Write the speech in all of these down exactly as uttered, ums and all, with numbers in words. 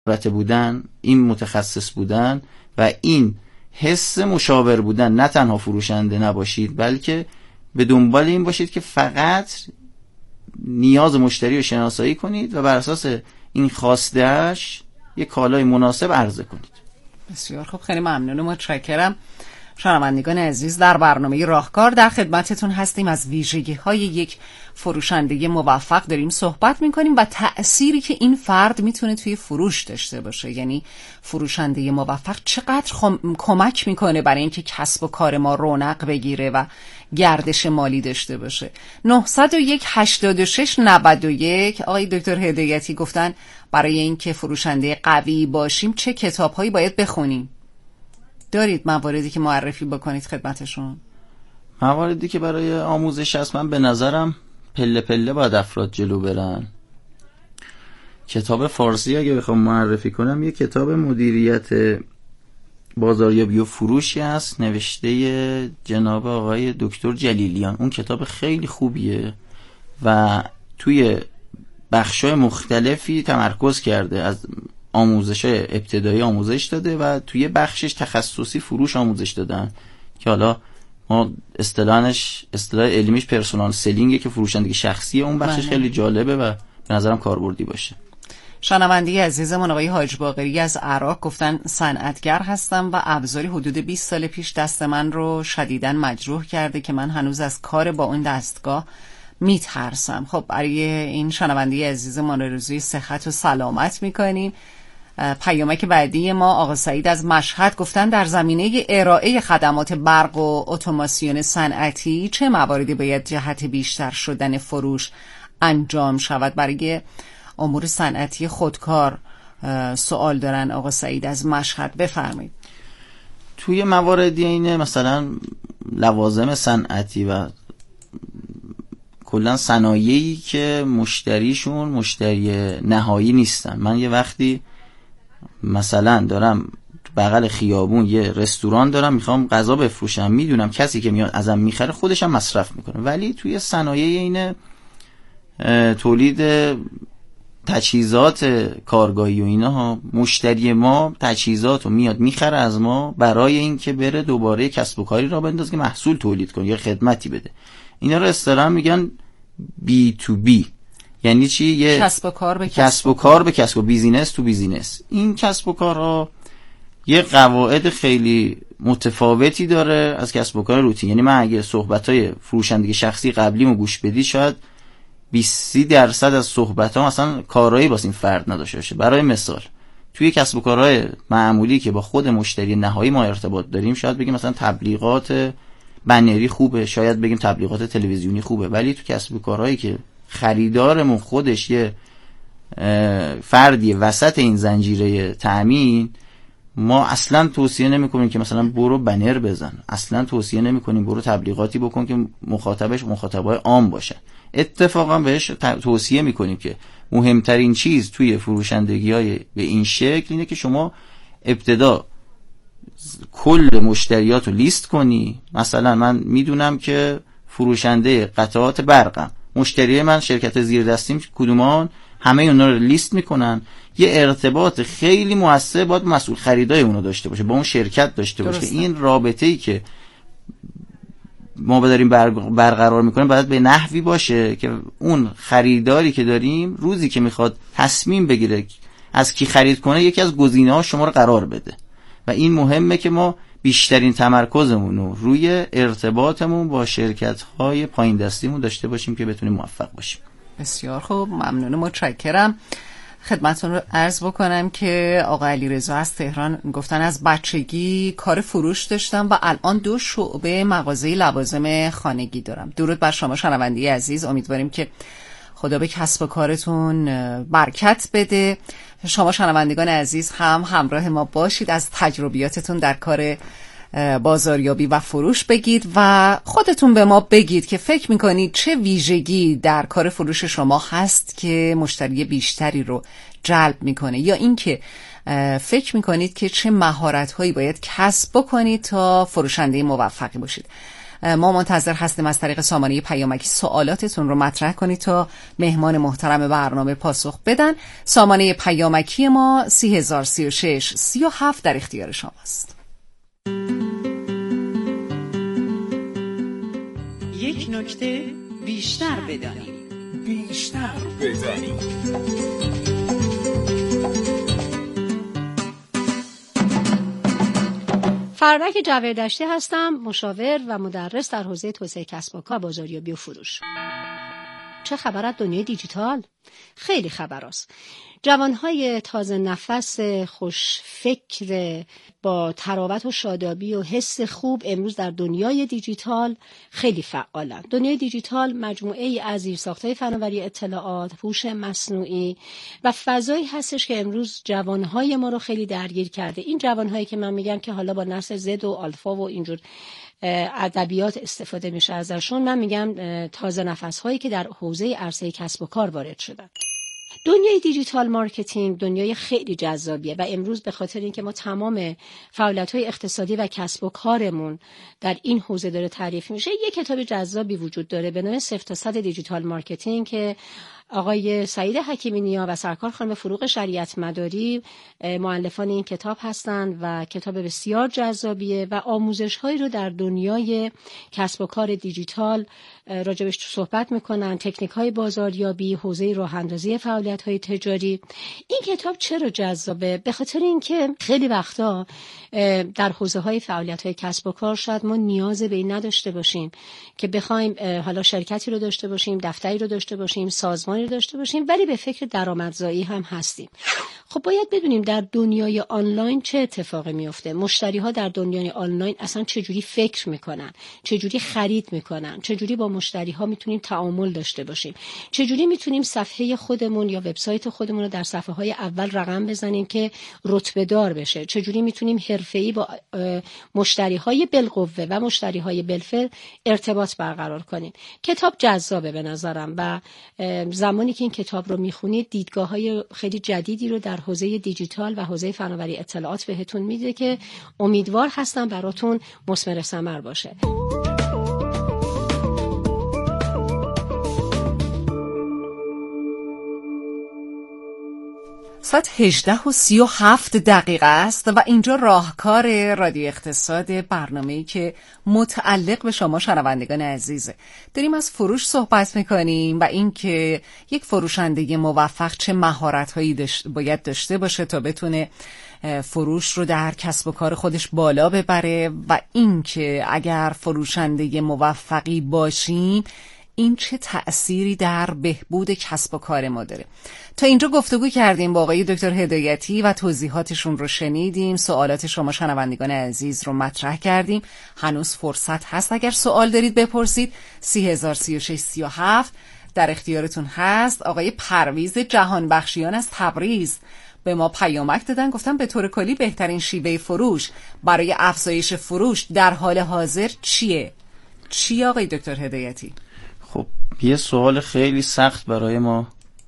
رابطه بودن، این متخصص بودن و این حس مشاور بودن، نه تنها فروشنده نباشید بلکه به دنبال این باشید که فقط نیاز مشتری رو شناسایی کنید و بر اساس این خواسته‌اش یک کالای مناسب عرضه کنید. بسیار خوب، خیلی ممنونم، متشکرم. شنوندگان عزیز، در برنامه راهکار در خدمتتون هستیم. از ویژگی‌های یک فروشنده موفق داریم صحبت می‌کنیم و تأثیری که این فرد میتونه توی فروش داشته باشه. یعنی فروشنده موفق چقدر خم... کمک میکنه برای اینکه کسب و کار ما رونق بگیره و گردش مالی داشته باشه. نه صفر یک هشتاد و شش نود و یک آقای دکتر هدایتی گفتن برای اینکه فروشنده قوی باشیم چه کتاب‌هایی باید بخونیم؟ دارید مواردی که معرفی بکنید خدمتشون؟ مواردی که برای آموزش هست، من به نظرم پله پله باید افراد جلو برن. کتاب فارسی اگه بخوام معرفی کنم، یه کتاب مدیریت بازاریابی و فروشی هست نوشته جناب آقای دکتر جلیلیان. اون کتاب خیلی خوبیه و توی بخشای مختلفی تمرکز کرده، از آموزش‌های ابتدایی آموزش داده و توی بخشش تخصصی فروش آموزش دادن که حالا ما اصطلاحش اصطلاح علمیش پرسونال سلینگه که فروشندگی شخصیه. اون بخشش خیلی جالبه و به نظرم کاربردی باشه. شنوندی عزیزمون آقای حاج باقری از عراق گفتن صنعتگر هستم و ابزاری حدود بیست سال پیش دست من رو شدیداً مجروح کرده که من هنوز از کار با اون دستگاه میترسم. خب برای این شنوندی عزیزمون آرزوی صحت و سلامت میکنیم. پیامک بعدی ما آقا سعید از مشهد گفتن در زمینه ارائه خدمات برق و اتوماسیون صنعتی چه مواردی باید جهت بیشتر شدن فروش انجام شود؟ برای امور صنعتی خودکار سوال دارن آقا سعید از مشهد، بفرمایید. توی مواردی اینه مثلا لوازم صنعتی و کلا صنایعی که مشتریشون مشتری نهایی نیستن. من یه وقتی مثلا دارم بغل خیابون یه رستوران دارم میخوام غذا بفروشم، میدونم کسی که میاد ازم میخره خودش هم مصرف میکنه، ولی توی صنایع اینه تولید تجهیزات کارگاهی و اینها، مشتری ما تجهیزات رو میاد میخره از ما برای اینکه بره دوباره کسب و کاری را بندازه که محصول تولید کنه یا خدمتی بده. اینا رو اصطلاحاً میگن بی تو بی. یعنی چی؟ یه کسب و کار به کسب, کسب و کار به کسب و بیزینس تو بیزینس. این کسب و کارها یه قواعد خیلی متفاوتی داره از کسب و کار روتین. یعنی من اگه صحبت‌های فروشندگی شخصی قبلیمو گوش بدی شاید بیست درصد از صحبت‌ها مثلا کارایی واسه این فرد نداشته باشه. برای مثال توی کسب و کارهای معمولی که با خود مشتری نهایی ما ارتباط داریم شاید بگیم مثلا تبلیغات بنری خوبه، شاید بگیم تبلیغات تلویزیونی خوبه، ولی تو کسب و کارهایی که خریدارمون خودش یه فردی وسط این زنجیره تأمین، ما اصلا توصیه نمی‌کنیم که مثلا برو بنر بزن، اصلا توصیه نمی‌کنیم برو تبلیغاتی بکن که مخاطبش مخاطبای عام باشه. اتفاقا بهش توصیه می‌کنیم که مهمترین چیز توی فروشندگی‌های به این شکل اینه که شما ابتدا کل مشتریات رو لیست کنی. مثلا من میدونم که فروشنده قطعات برقم، مشتری من شرکت زیر دستیم کدومان، همه اونا رو لیست میکنن. یه ارتباط خیلی موثر باید مسئول خریدای اونو داشته باشه، با اون شرکت داشته باشه. این رابطه‌ای که ما داریم برقرار میکنیم باید به نحوی باشه که اون خریداری که داریم روزی که میخواد تصمیم بگیره از کی خرید کنه یکی از گزینه‌ها شما رو قرار بده. و این مهمه که ما بیشترین تمرکزمون رو روی ارتباطمون با شرکت‌های پایین دستیمون داشته باشیم که بتونیم موفق باشیم. بسیار خوب، ممنونم، متشکرم. خدمتتون رو عرض بکنم که آقا علیرضا از تهران گفتن از بچگی کار فروش داشتم و الان دو شعبه مغازه لوازم خانگی دارم. درود بر شما شنوندی عزیز، امیدواریم که خدا به کسب و کارتون برکت بده. شما شنوندگان عزیز هم همراه ما باشید، از تجربیاتتون در کار بازاریابی و فروش بگید و خودتون به ما بگید که فکر میکنید چه ویژگی در کار فروش شما هست که مشتری بیشتری رو جلب میکنه، یا اینکه فکر میکنید که چه مهارت‌هایی باید کسب بکنید تا فروشنده موفقی باشید. ما منتظر هستیم از طریق سامانه پیامکی سوالاتتون رو مطرح کنید تا مهمان محترم برنامه پاسخ بدن. سامانه پیامکی ما سی هزار سی و شش سی و هفت در اختیار شماست. یک نکته بیشتر بدانیم. بیشتر بدانیم. فرانک جوهردشتی هستم، مشاور و مدرس در حوزه توسعه کسب و کار، بازاریابی و فروش. چه خبر از دنیای دیجیتال؟ خیلی خبر است. جوانهای تازه نفس، خوش فکر، با تراوت و شادابی و حس خوب امروز در دنیای دیجیتال خیلی فعالند. دنیای دیجیتال مجموعه ای از زیرساخت‌های فناوری اطلاعات، هوش مصنوعی و فضایی هستش که امروز جوانهای ما رو خیلی درگیر کرده. این جوانهایی که من میگم که حالا با نسل زد و آلفا و اینجور ادبیات استفاده میشه ازشون، من میگم تازه نفس هایی که در حوزه عرصه کسب و کار وارد شدن. دنیای دیجیتال مارکتینگ دنیای خیلی جذابیه و امروز به خاطر اینکه ما تمام فعالیت‌های اقتصادی و کسب و کارمون در این حوزه داره تعریف میشه، یک کتاب جذابی وجود داره به نام صفر تا صد دیجیتال مارکتینگ که آقای سعید حکیمی نیا و سرکار خانم فروغ شریعت مداری مؤلفان این کتاب هستند و کتاب بسیار جذابیه و آموزش‌هایی رو در دنیای کسب و کار دیجیتال راجبش صحبت میکنن، تکنیک‌های بازاریابی، حوزه راه‌اندازی فعالیت‌های تجاری. این کتاب چرا جذابه؟ به خاطر اینکه خیلی وقتا در حوزه‌های فعالیت‌های کسب و کار شاید ما نیاز به این نداشته باشیم که بخوایم حالا شرکتی رو داشته باشیم، دفتری رو داشته باشیم، سازمانی رو داشته باشیم، ولی به فکر درآمدزایی هم هستیم. خب باید بدونیم در دنیای آنلاین چه اتفاقی میفته. مشتری‌ها در دنیای آنلاین اصلا چه جوری فکر میکنن، چه جوری خرید میکنن، چه جوری با مشتری‌ها میتونیم تعامل داشته باشیم، چه جوری میتونیم صفحه خودمون یا وبسایت خودمون رو در صفحه‌های اول رقم بزنیم که رتبه دار بشه، چه جوری میتونیم حرفه‌ای با مشتری‌های بالقوه و مشتری‌های بالفعل ارتباط برقرار کنیم. کتاب جذابه به نظرم و زمانی که این کتاب رو میخونید دیدگاه‌های خیلی جدیدی رو در حوزه دیجیتال و حوزه فناوری اطلاعات بهتون میده که امیدوار هستم براتون مثمر ثمر باشه. ساعت هجده و سی و هفت دقیقه است و اینجا راهکار رادیو اقتصاد، برنامه‌ای که متعلق به شما شنوندگان عزیزه. داریم از فروش صحبت میکنیم و اینکه یک فروشنده موفق چه مهارت‌هایی داشت باید داشته باشه تا بتونه فروش رو در کسب و کار خودش بالا ببره و اینکه اگر فروشنده موفقی باشیم این چه تأثیری در بهبود کسب و کار ما داره. تا اینجا گفتگو کردیم با آقای دکتر هدایتی و توضیحاتشون رو شنیدیم، سوالات شما شنوندگان عزیز رو مطرح کردیم. هنوز فرصت هست اگر سوال دارید بپرسید. سی هزار سی و شش سی و هفت در اختیارتون هست. آقای پرویز جهانبخشیان از تبریز به ما پیامک دادن، گفتن به طور کلی بهترین شیوه فروش برای افزایش فروش در حال حاضر چیه؟ چی آقای دکتر هدایتی؟ خب یه سوال خیلی سخت برای ما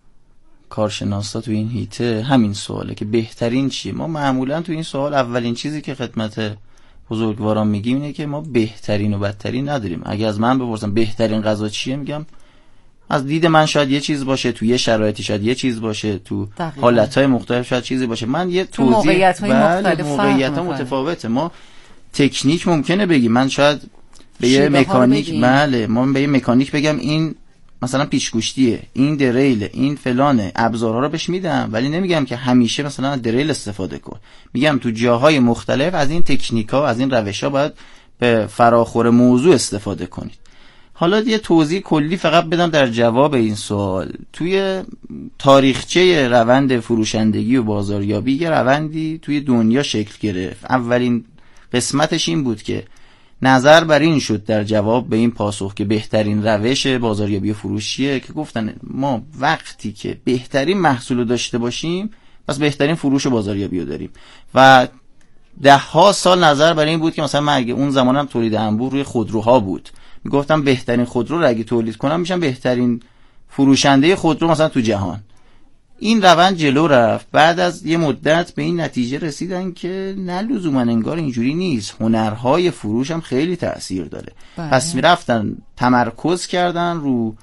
کارشناسا تو این هیته همین سواله که بهترین چیه. ما معمولا تو این سوال اولین چیزی که خدمت بزرگواران میگیم اینه که ما بهترین و بدترین نداریم. اگه از من بپرسن بهترین غذا چیه، میگم از دید من شاید یه چیز باشه، تو یه شرایطی شاید یه چیز باشه، تو حالتهای مختلف شاید چیزی باشه. من یه توضیح موقعیت‌های مختلف موقعیت‌ها متفاوته. ما تکنیک ممکنه بگیم، من شاید به یه مکانیک بله ما به یه مکانیک بگم این مثلا پیچ‌گوشتیه، این دریل، این فلانه، ابزارها رو بهش میدم، ولی نمیگم که همیشه مثلا دریل استفاده کن. میگم تو جاهای مختلف از این تکنیک‌ها، از این روش‌ها باید به فراخور موضوع استفاده کنید. حالا یه توضیح کلی فقط بدم در جواب این سوال. توی تاریخچه روند فروشندگی و بازاریابی یه روندی توی دنیا شکل گرفت. اولین قسمتش این بود که نظر بر این شد در جواب به این پاسخ که بهترین روش بازاریابی و فروشیه که گفتن ما وقتی که بهترین محصول رو داشته باشیم پس بهترین فروش و بازاریابی رو داریم. و ده ها سال نظر بر این بود که مثلا من اگه اون زمانم تولید انبوه روی خودروها بود، میگفتم بهترین خودرو رو اگه تولید کنم میشم بهترین فروشنده خودرو مثلا تو جهان. این روند جلو رفت. بعد از یه مدت به این نتیجه رسیدن که نه لزوما انگار اینجوری نیست، هنرهای فروش هم خیلی تأثیر داره. بله. پس میرفتن تمرکز کردن رو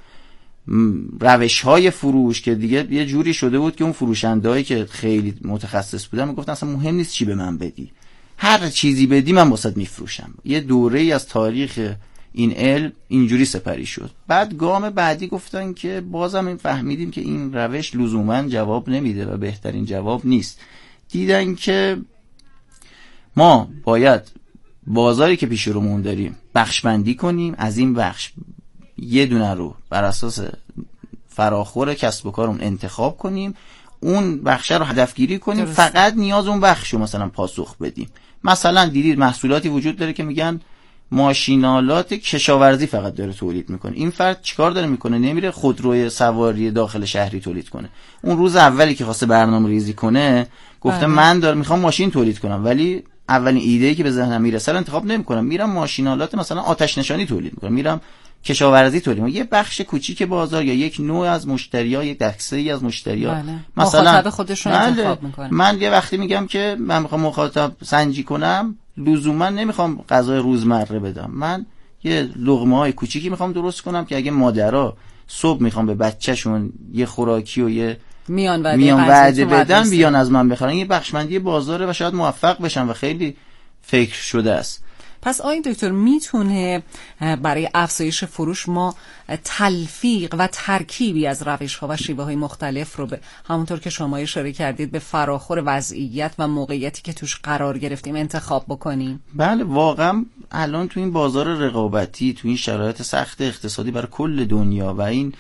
روش‌های فروش که دیگه یه جوری شده بود که اون فروشندهایی که خیلی متخصص بودن میگفتن اصلا مهم نیست چی به من بدی، هر چیزی بدی من واسط میفروشم. یه دوره‌ای از تاریخ این علم اینجوری سپری شد. بعد گام بعدی گفتن که بازم این فهمیدیم که این روش لزوما جواب نمیده و بهترین جواب نیست. دیدن که ما باید بازاری که پیش رومون داریم بخش بندی کنیم، از این بخش یه دونه رو بر اساس فراخور کسب و کارمون انتخاب کنیم، اون بخش رو هدفگیری کنیم. درست. فقط نیاز اون بخش رو مثلا پاسخ بدیم. مثلا دیدید محصولاتی وجود داره که میگن ماشینالات کشاورزی فقط داره تولید میکنه. این فرد چیکار داره میکنه؟ نمیره خودروی سواری داخل شهری تولید کنه. اون روز اولی که خواسته برنامه ریزی کنه گفته من دارم میخوام ماشین تولید کنم، ولی اولین ایده‌ای که به ذهنم میرسه انتخاب نمیکنم، میرم ماشینالات مثلا آتش نشانی تولید میکنم، میرم کشاورزی تولید میکنم. یه بخش کوچیک بازار یا یک نوع از مشتری‌ها، یک دسته‌ای از مشتری‌ها مثلا مخاطب خودشون انتخاب میکنه. من یه وقتی میگم که من میخوام مخاطب سنجی کنم، لزوما نمیخوام غذای روزمره بدم، من یه لقمه‌های کوچیکی میخوام درست کنم که اگه مادرها صبح میخوام به بچه‌شون یه خوراکی و یه میان وعده, میان وعده بدن بیان از من بخرن، یه بخشمندی بازاره و شاید موفق بشن و خیلی فکر شده است. پس آقای دکتر میتونه برای افزایش فروش ما تلفیق و ترکیبی از روش‌ها و شیوه‌های مختلف رو به همونطور که شما اشاره کردید به فراخور وضعیت و موقعیتی که توش قرار گرفتیم انتخاب بکنیم؟ بله، واقعا الان تو این بازار رقابتی، تو این شرایط سخت اقتصادی برای کل دنیا و این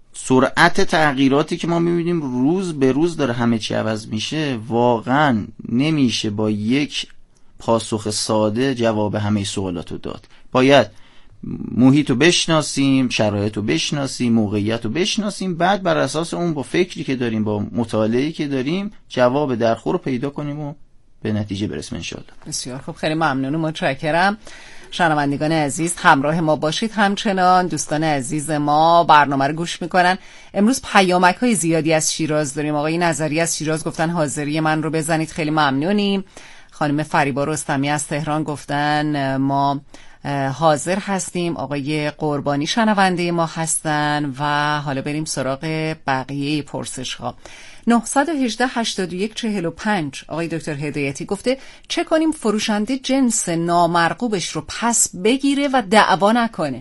سرعت تغییراتی که ما می‌بینیم روز به روز داره همه چی عوض میشه، واقعا نمیشه با یک پاسخ ساده جواب همه سوالات رو داد. باید محیط رو بشناسیم، شرایط رو بشناسیم، موقعیت رو بشناسیم، بعد بر اساس اون با فکری که داریم، با مطالعه‌ای که داریم، جواب درخور رو پیدا کنیم و به نتیجه برسیم انشالله. بسیار خوب، خیلی ممنونم، متشکرم. شنوندگان عزیز همراه ما باشید. همچنان دوستان عزیز ما برنامه رو گوش میکنن. امروز پیامک های زیادی از شیراز داریم. آقای نظری از شیراز گفتن حاضری من رو بزنید، خیلی ممنونیم. خانم فریبا رستمی از تهران گفتن ما حاضر هستیم. آقای قربانی شنونده ما هستن و حالا بریم سراغ بقیه پرسش ها. نه یک هشت هشتاد و یک چهل و پنج آقای دکتر هدایتی گفته چه کنیم فروشنده جنس نامرغوبش رو پس بگیره و دعوا نکنه؟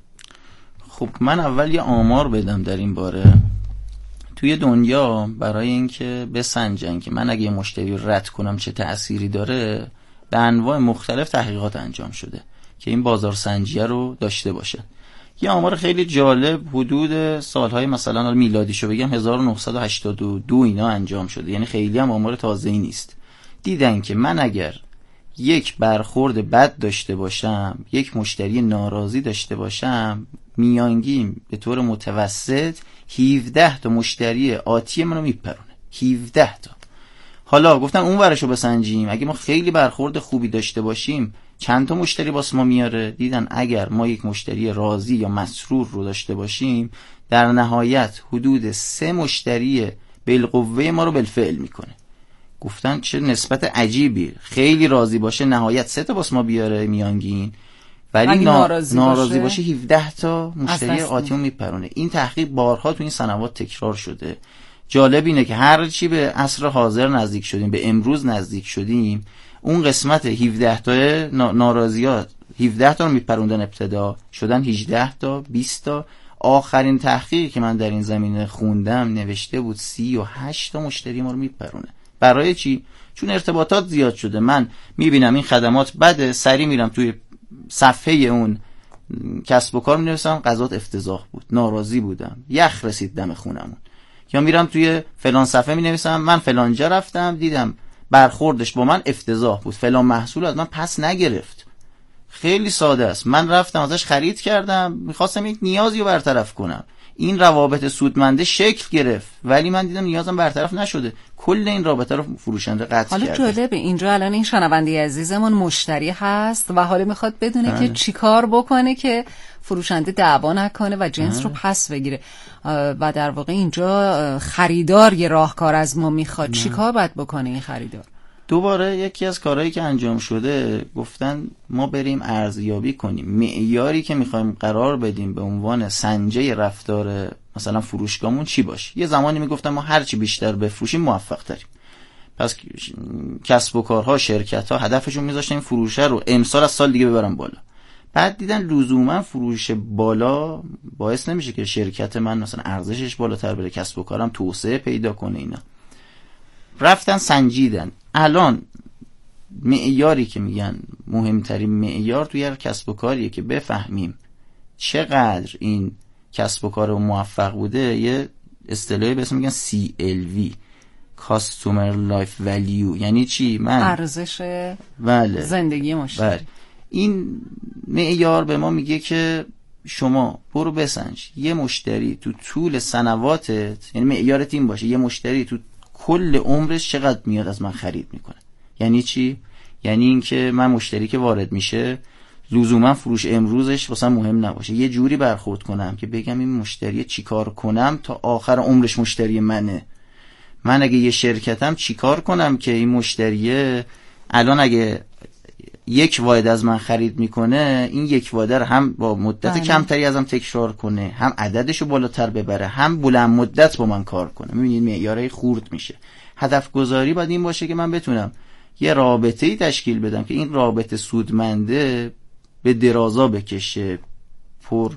خب من اول یه آمار بدم در این باره. توی دنیا برای اینکه بسنجن که من اگه یه مشتری رد کنم چه تأثیری داره، به انواع مختلف تحقیقات انجام شده که این بازار سنجیه رو داشته باشه. یه آمار خیلی جالب حدود سالهای مثلا میلادیشو بگم هزار و نهصد و هشتاد و دو اینا انجام شده، یعنی خیلی هم آمار تازه‌ای نیست. دیدن که من اگر یک برخورد بد داشته باشم، یک مشتری ناراضی داشته باشم، میانگین به طور متوسط هفده تا مشتری آتی منو میپرونه. هفده تا. حالا گفتن اون ورشو بسنجیم، اگه ما خیلی برخورد خوبی داشته باشیم چند تا مشتری باس ما میاره؟ دیدن اگر ما یک مشتری راضی یا مسرور رو داشته باشیم، در نهایت حدود سه مشتری بالقوه ما رو بالفعل میکنه. گفتن چه نسبت عجیبی، خیلی راضی باشه نهایت سه تا باس ما بیاره میانگین، ولی ناراضی, ناراضی باشه هفده تا مشتری آتی رو میپرونه. این تحقیق بارها تو این سنوات تکرار شده. جالب اینه که هر چی به عصر حاضر نزدیک شدیم، به امروز نزدیک شدیم، اون قسمت هفده تا ناراضیات هفده تا رو میپروندن، ابتدا شدن هجده تا، بیست تا. آخرین تحقیقی که من در این زمینه خوندم نوشته بود سی و هشت تا مشتری ما رو میپرونه. برای چی؟ چون ارتباطات زیاد شده. من میبینم این خدمات بده، سری میرم توی صفحه اون کسب و کار مینویسم غذات افتضاح بود، ناراضی بودم، یخ رسید دم خونمون. یا میرم توی فلان صفحه مینویسم من فلان جا رفتم دیدم برخوردش با من افتضاح بود، فلان محصول از من پس نگرفت. خیلی ساده است، من رفتم ازش خرید کردم، میخواستم یک نیازی رو برطرف کنم، این روابط سودمنده شکل گرفت، ولی من دیدم نیازم برطرف نشده، کل این رابطه رو فروشنده قطع حالا کرده. جالبه اینجا الان این شنونده عزیزمون مشتری هست و حالا میخواد بدونه که چی کار بکنه که فروشنده دعوا نکنه و جنس رو پس بگیره و در واقع اینجا خریدار یه راهکار از ما میخواد. چی کار باید بکنه این خریدار؟ دوباره یکی از کارهایی که انجام شده گفتن ما بریم ارزیابی کنیم معیاری که میخوایم قرار بدیم به عنوان سنجه رفتار مثلا فروشگاهمون چی باشه. یه زمانی میگفتن ما هرچی بیشتر بفروشیم موفق تریم، پس کسب و کارها شرکت ها هدفشون میذاشتن این فروشه رو امسال از سال دیگه ببرن بالا. بعد دیدن لزوما فروش بالا باعث نمیشه که شرکت من مثلا ارزشش بالاتر بره، کسب و کارم توسعه پیدا کنه. اینا رفتن سنجیدن. الان معیاری که میگن مهمترین معیار توی هر کسب و کاریه که بفهمیم چقدر این کسب و کار موفق بوده. یه اصطلاحی به اسم میگن سی ال وی Customer Life Value. یعنی چی؟ من ارزش بله. زندگی مشتری. بله. این معیار به ما میگه که شما برو بسنج یه مشتری تو طول سنواتت، یعنی معیارت این باشه یه مشتری تو کل عمرش چقدر میاد از من خرید میکنه. یعنی چی؟ یعنی اینکه من مشتری که وارد میشه لزوما فروش امروزش واسه مهم نباشه، یه جوری برخورد کنم که بگم این مشتری چیکار کنم تا آخر عمرش مشتری منه. من اگه یه شرکتم چیکار کنم که این مشتریه الان اگه یک واحد از من خرید میکنه این یک واحد رو هم با مدت بله. کمتری ازم تکرار کنه، هم عددشو بالاتر ببره، هم بلند مدت با من کار کنه. میبینید معیارای خورد میشه. هدف گذاری باید این باشه که من بتونم یه رابطه‌ای تشکیل بدم که این رابطه سودمنده به درازا بکشه، پر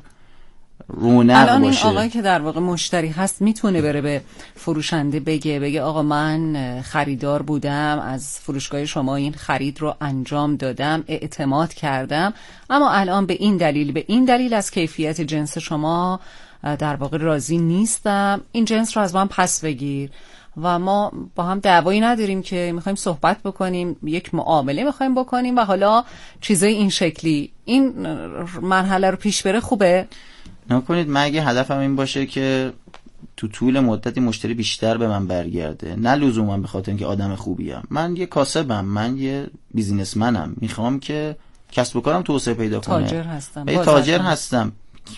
رونق الان باشه. این آقایی که در واقع مشتری هست میتونه بره به فروشنده بگه بگه آقا من خریدار بودم، از فروشگاه شما این خرید رو انجام دادم، اعتماد کردم، اما الان به این دلیل به این دلیل از کیفیت جنس شما در واقع راضی نیستم، این جنس رو از من پس بگیر و ما با هم دعوایی نداریم که میخوایم صحبت بکنیم، یک معامله میخوایم بکنیم و حالا چیزای این شکلی. این مرحله رو پیش بره خوبه؟ نکنید من اگه هدفم این باشه که تو طول مدتی مشتری بیشتر به من برگرده، نه لزوما به خاطر اینکه آدم خوبیم، من یه کاسبم، من یه بیزینسمنم، میخوام که کسب و کارم توسعه پیدا کنه، تاجر هستم، تاجر هستم.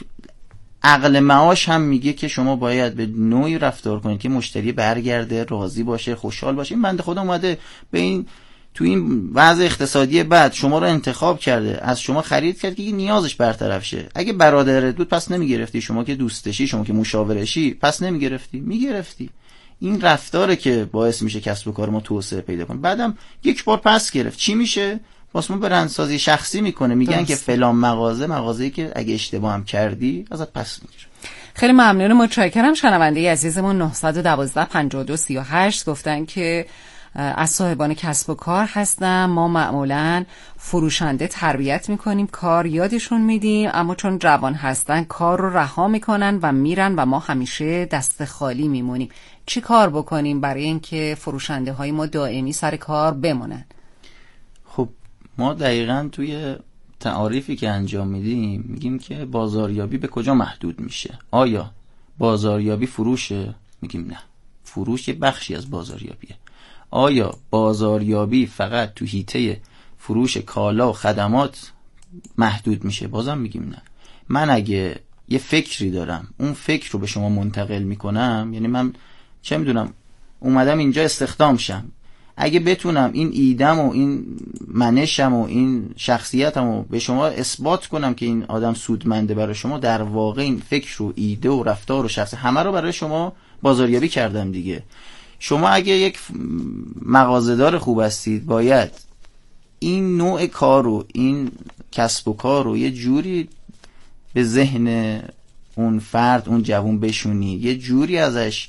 عقل معاش هم میگه که شما باید به نوعی رفتار کنید که مشتری برگرده، راضی باشه، خوشحال باشه. این بنده خدا اومده به این تو این وضع اقتصادی بعد شما رو انتخاب کرده، از شما خرید کرد که نیازش برطرف شه. اگه برادرت بود پس نمیگرفتی، شما که دوستشی، شما که مشاورشی پس نمیگرفتی، میگرفتی. این رفتاره که باعث میشه کسب و کار ما توسعه پیدا کنه. بعدم یک بار پس گرفت چی میشه؟ واسه ما برندسازی شخصی میکنه، میگن دست. که فلان مغازه مغازه‌ای که اگه اشتباه هم کردی ازت پس میگیره. خیلی ممنون، متشکرم. شنونده عزیزمون نه یک دو پنج دو سه هشت گفتن که از صاحبان کسب و کار هستم، ما معمولا فروشنده تربیت میکنیم، کار یادشون میدیم، اما چون جوان هستن کار رو رها میکنن و میرن و ما همیشه دست خالی میمونیم. چی کار بکنیم برای اینکه فروشنده های ما دائمی سر کار بمونن؟ خب ما دقیقاً توی تعاریفی که انجام میدیم میگیم که بازاریابی به کجا محدود میشه. آیا بازاریابی فروشه؟ میگیم نه، فروش یه بخشی از بازاریابیه. آیا بازاریابی فقط تو حیطه فروش کالا و خدمات محدود میشه؟ بازم میگیم نه. من اگه یه فکری دارم اون فکر رو به شما منتقل میکنم، یعنی من چه میدونم اومدم اینجا استخدام شم، اگه بتونم این ایدم و این منشم و این شخصیتم رو به شما اثبات کنم که این آدم سودمنده برای شما، در واقع این فکر و ایده و رفتار و شخص همه رو برای شما بازاریابی کردم دیگه. شما اگه یک مغازه‌دار خوب هستید باید این نوع کار و این کسب و کار رو یه جوری به ذهن اون فرد، اون جوان بشونید، یه جوری ازش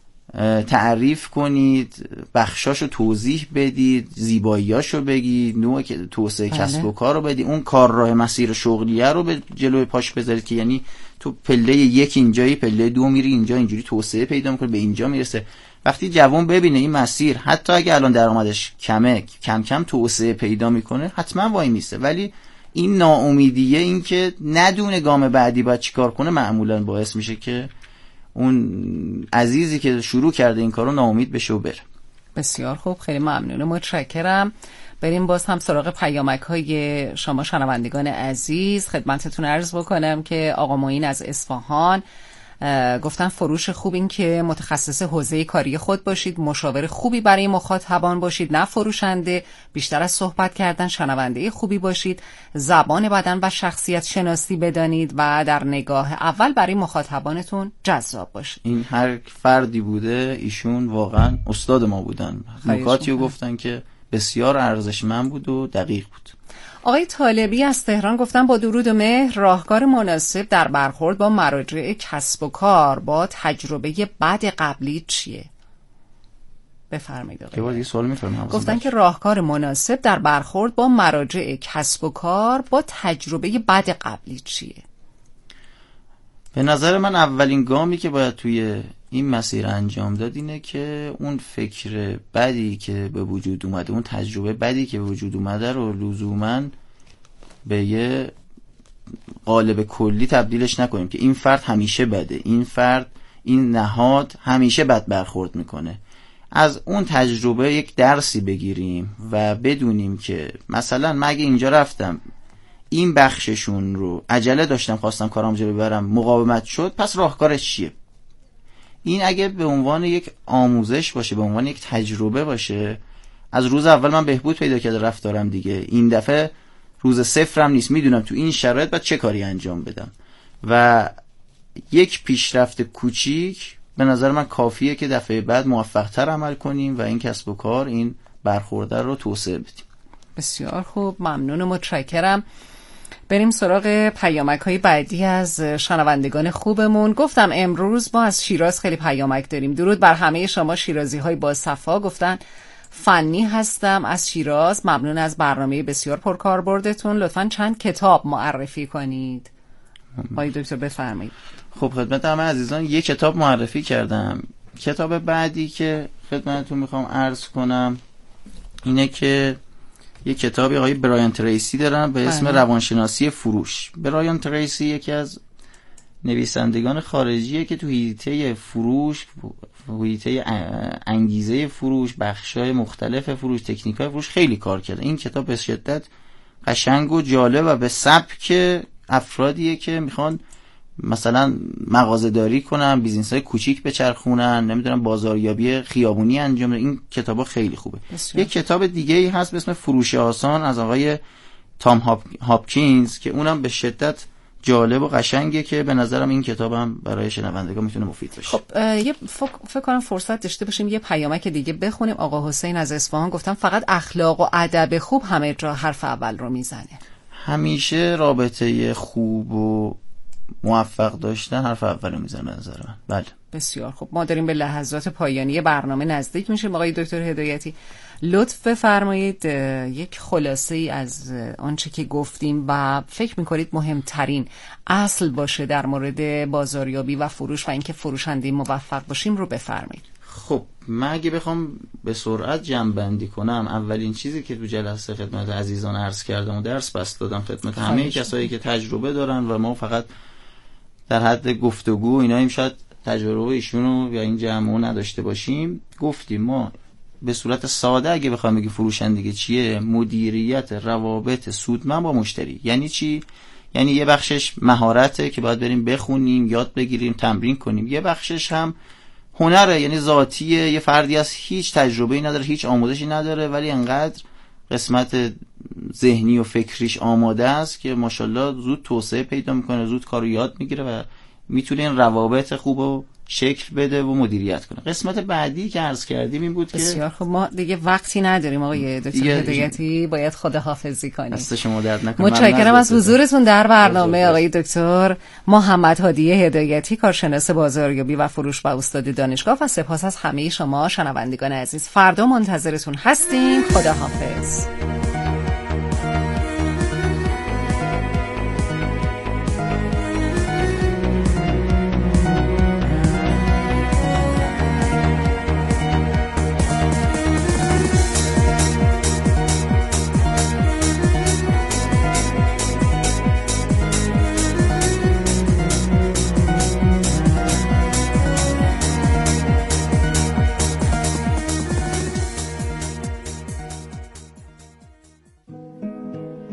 تعریف کنید، بخشاشو توضیح بدید، زیباییاشو بگید، نوع توسعه کسب و کار رو بدید، اون کار راه مسیر شغلیه رو به جلوی پاش بذارید که یعنی تو پله یک اینجایی، پله دو میری اینجا، اینجوری توسعه پیدا میکنه، به اینجا میرسه. وقتی جوان ببینه این مسیر حتی اگه الان درآمدش کمه کم کم توسعه پیدا میکنه، حتما وای میسته. ولی این ناامیدیه، این که ندونه گام بعدی باید چیکار کنه، معمولا باعث میشه که اون عزیزی که شروع کرده این کارو ناامید بشه و بره. بسیار خوب، خیلی ممنونم، متشکرم. بریم باز هم سراغ پیامک های شما شنوندگان عزیز. خدمتتون عرض بکنم که آقا معین از اصفهان گفتن فروش خوب این که متخصص حوزه کاری خود باشید، مشاور خوبی برای مخاطبان باشید، نه فروشنده، بیشتر از صحبت کردن شنونده خوبی باشید، زبان بدن و شخصیت شناسی بدانید و در نگاه اول برای مخاطبانتون جذاب باشید. این هر فردی بوده، ایشون واقعا استاد ما بودن، نکاتی رو گفتن که بسیار ارزشمند بود و دقیق بود. آقای طالبی از تهران گفتن با درود و مهر، راهکار مناسب در برخورد با مراجع کسب و کار با تجربه بد قبلی چیه؟ بفرمایید آقای. سوال می‌فرمایید. گفتن که راهکار مناسب در برخورد با مراجع کسب و کار با تجربه بد قبلی چیه؟ به نظر من اولین گامی که باید توی این مسیر انجام داد اینه که اون فکر بدی که به وجود اومده، اون تجربه بدی که به وجود اومده رو لزوماً به یه قالب کلی تبدیلش نکنیم که این فرد همیشه بده، این فرد، این نهاد همیشه بد برخورد میکنه. از اون تجربه یک درسی بگیریم و بدونیم که مثلا من اگه اینجا رفتم این بخششون رو عجله داشتم خواستم کارم جلو ببرم، مقاومت شد، پس راهکارش چیه؟ این اگه به عنوان یک آموزش باشه، به عنوان یک تجربه باشه، از روز اول من بهبود پیدا کرده رفتارم دیگه، این دفعه روز صفرم نیست، میدونم تو این شرایط باید چه کاری انجام بدم و یک پیشرفت کوچیک به نظر من کافیه که دفعه بعد موفق‌تر عمل کنیم و این کسب و کار، این برخورده رو توسعه بدیم. بسیار خوب، ممنون و متشکرم. بریم سراغ پیامک های بعدی از شنوندگان خوبمون. گفتم امروز ما از شیراز خیلی پیامک داریم. درود بر همه شما شیرازی های با صفا. گفتن فنی هستم از شیراز، ممنون از برنامه بسیار پرکاربردتون، لطفاً چند کتاب معرفی کنید. آقای دکتر بفرمایید. خب خدمت همه عزیزان یک کتاب معرفی کردم. کتاب بعدی که خدمتتون میخوام عرض کنم اینه که یه کتابی آقای برایان تریسی دارن به اسم روانشناسی فروش. برایان تریسی یکی از نویسندگان خارجیه که تو حیطه فروش، حیطه انگیزه فروش، بخشای مختلف فروش، تکنیکای فروش خیلی کار کرده. این کتاب به شدت قشنگ و جالب و به سبک افرادیه که میخوان مثلا مغازه‌داری کنن، بیزینس‌های کوچیک بچرخونن، نمیدونم بازاریابی خیابونی انجام بدن. این کتابا خیلی خوبه. یک کتاب دیگه ای هست به اسم فروش آسان از آقای تام هاپ... هاپکینز که اونم به شدت جالب و قشنگه که به نظرم این کتابم برای شنوندگان میتونه مفید باشه. خب یه فک... فکر کنم فرصت داشته باشیم یه پیامک دیگه بخونیم. آقا حسین از اصفهان گفتم فقط اخلاق و ادب خوب همه جا حرف اول رو میزنه. همیشه رابطه خوب و موفق داشتن حرف اولو میزنه نظر من. بله بسیار خب، ما داریم به لحظات پایانی برنامه نزدیک میشیم. آقای دکتر هدایتی لطف بفرمایید یک خلاصه ای از آنچه که گفتیم و فکر میکنید مهمترین اصل باشه در مورد بازاریابی و فروش و اینکه فروشنده موفق باشیم رو بفرمایید. خب من اگه بخوام به سرعت جمع بندی کنم، اولین چیزی که تو جلسه خدمت عزیزان عرض کردم و درس بس دادم خدمت همه کسایی که تجربه دارن و ما فقط در حد گفتگو اینا این شاید تجربه ایشونو یا این جمعو نداشته باشیم. گفتیم ما به صورت ساده اگه بخوام بگیم فروشندگی چیه، مدیریت روابط سودمند با مشتری. یعنی چی؟ یعنی یه بخشش مهارته که باید بریم بخونیم، یاد بگیریم، تمرین کنیم. یه بخشش هم هنره، یعنی ذاتیه. یه فردی از هیچ تجربه‌ای نداره، هیچ آموزشی نداره، ولی انقدر قسمت ذهنی و فکریش آماده است که ماشاءالله زود توسعه پیدا میکنه، زود کارو یاد میگیره و میتونه این روابط خوبو شکل بده و مدیریت کنه. قسمت بعدی که عرض کردیم این بود که بسیار خب ما دیگه وقتی نداریم آقای دکتر هدایتی، باید خداحافظی کنیم. دست شما درد نکنه. متشکرم از حضورتون در برنامه آقای دکتر محمد هادی هدایتی، کارشناس بازاریابی و فروش و استاد دانشگاه، و سپاس از همه شما شنوندگان عزیز. فردا منتظرتون هستیم. خداحافظ.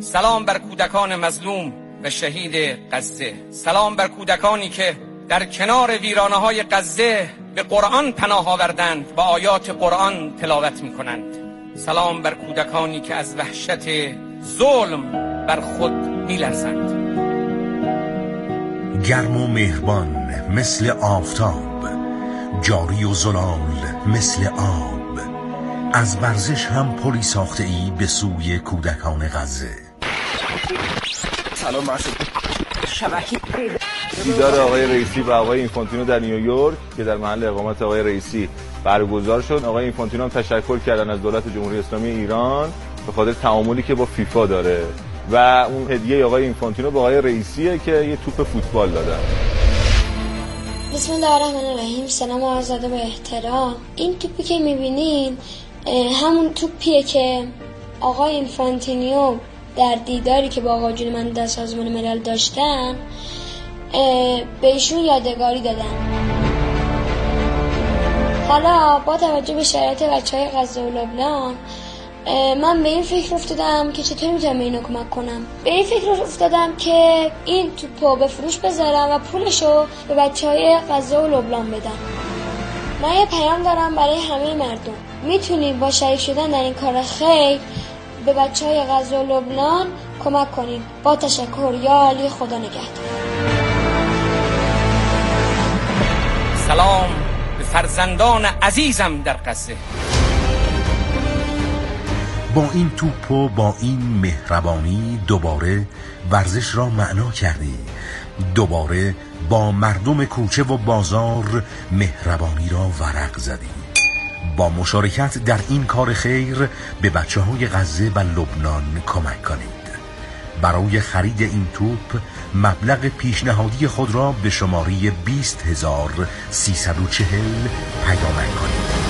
سلام بر کودکان مظلوم و شهید غزه. سلام بر کودکانی که در کنار ویرانه‌های غزه به قرآن پناه آوردند و آیات قرآن تلاوت می‌کنند. سلام بر کودکانی که از وحشت ظلم بر خود می‌لرزند. گرم و مهربان مثل آفتاب، جاری و زلال مثل آب، از ورزش هم پلی ساخته ای به سوی کودکان غزه. سلام مرشد. شبکه دیدار آقای رئیسی و آقای اینفانتینو در نیویورک که در محل اقامت آقای رئیسی برگزار شد. آقای اینفانتینو هم تشکر کردن از دولت جمهوری اسلامی ایران به خاطر تعاملی که با فیفا داره و اون هدیه آقای اینفانتینو به آقای رئیسیه که یه توپ فوتبال دادن. بسم الله الرحمن الرحیم. سلام و عرض ادب و احترام. این توپی که میبینین همون توپیه که آقای اینفانتینیو در دیداری که با آقا جون من در سازمان ملل داشتن به ایشون یادگاری دادن. حالا با توجه به شرایط بچهای غزه و لبنان من به این فکر افتادم که چطور میتونم به اینا کمک کنم. به این فکر افتادم که این توپو به فروش بذارم و پولشو به بچهای غزه و لبنان بدم. من یه پیام دارم برای همه مردم. میتونیم با شریک شدن در این کار خیر به بچهای غزه و لبنان کمک کنیم. با تشکر. یا علی، خدا نگهدار. سلام به فرزندان عزیزم در غزه. با این توپ و با این مهربانی دوباره ورزش را معنا کردی. دوباره با مردم کوچه و بازار مهربانی را ورق زدی. با مشارکت در این کار خیر به بچه های غزه و لبنان کمک کنید. برای خرید این توپ مبلغ پیشنهادی خود را به شماره بیست هزار و سیصد و چهل پیامک کنید.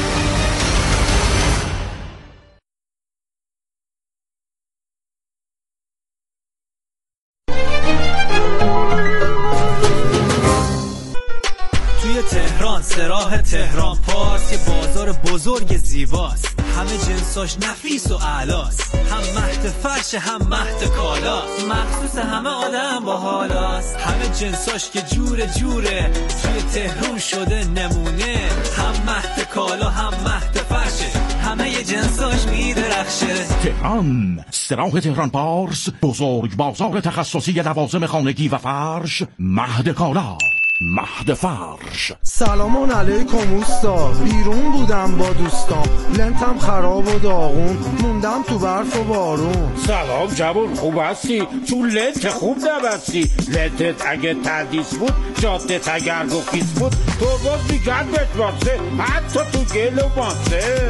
تهران سراح تهران پارس یه بازار بزرگ زیباست، همه جنساش نفیس و اعلاست، هم مهد فرش هم مهد کالاست، مخصوص همه آدم با حالاست، همه جنساش که جور جوره توی تهران شده نمونه، هم مهد کالا هم مهد فرشه، همه ی جنساش میدرخشه. تهران سراح تهران پارس، بزرگ بازار تخصصی لوازم خانگی و فرش، مهد کالا، مهد فرش. سلام علیکم اوستا، بیرون بودم با دوستام، لنتم خراب و داغون، موندم تو برف و بارون. سلام جوون، خوب هستی؟ تو لنت خوب نبستی، لنتت اگه تردیس بود، جادت اگر گفیس بود، تو باز میگن بتواسه، حتی تو گل و ماسه.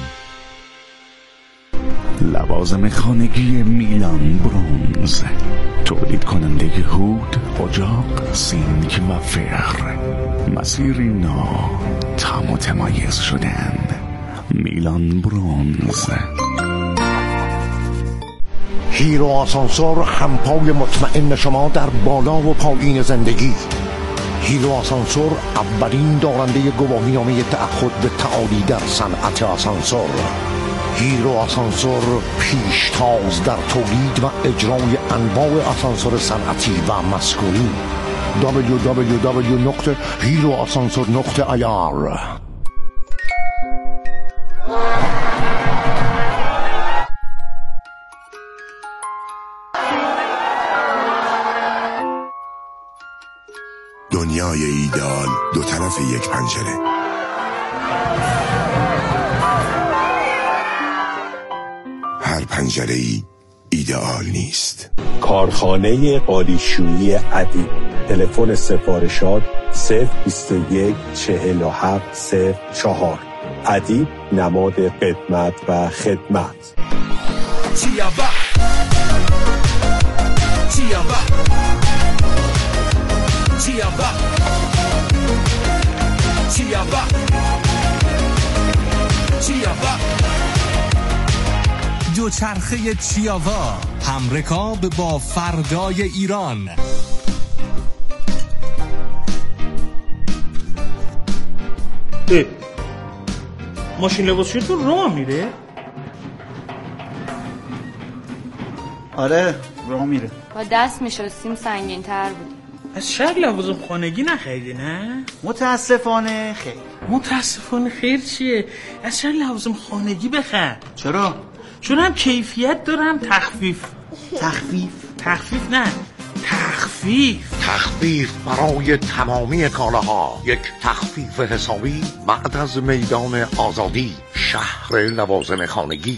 لوازم خانگی میلان برونز، تولید کننده هود، اجاق، سینک و فر، مسیری نو تا متمایز شدن. میلان برونز. هیرو آسانسور، همپای مطمئن شما در بالا و پایین زندگی. هیرو آسانسور اولین دارنده گواهینامه تعهد به تعالی در صنعت آسانسور. هیرو آسانسور پیشتاز در تولید و اجرای انواع آسانسور صنعتی و مسکونی. دبلیو دبلیو دبلیو نقطه هیرو آسانسور نقطه آی آر. دنیای ایدئال دو طرف یک پنجره. هر پنجره‌ای ایدئال نیست. کارخانه قالیشویی ادیب. تلفن سفارشات صفر بیست و یک چهل و هفت صفر چهار. ادیب نماد قدمت و خدمت. چیابا چیابا چیابا چیابا چیابا دوچرخه چیاوا، همرکاب با فردای ایران. اه. ماشین لباسشویی تو راه میره؟ آره راه میره. با دست میشستیم سنگین تر بود. از شهر لوازم خانگی نخریدی نه؟ متاسفانه خیر. متاسفانه خیر چیه؟ از شهر لوازم خانگی بخر. چرا؟ چون هم کیفیت دارم تخفیف. تخفیف؟ تخفیف نه تخفیف تخفیف برای تمامی کالاها. یک تخفیف حسابی بعد از میدان آزادی، شهر لوازم خانگی.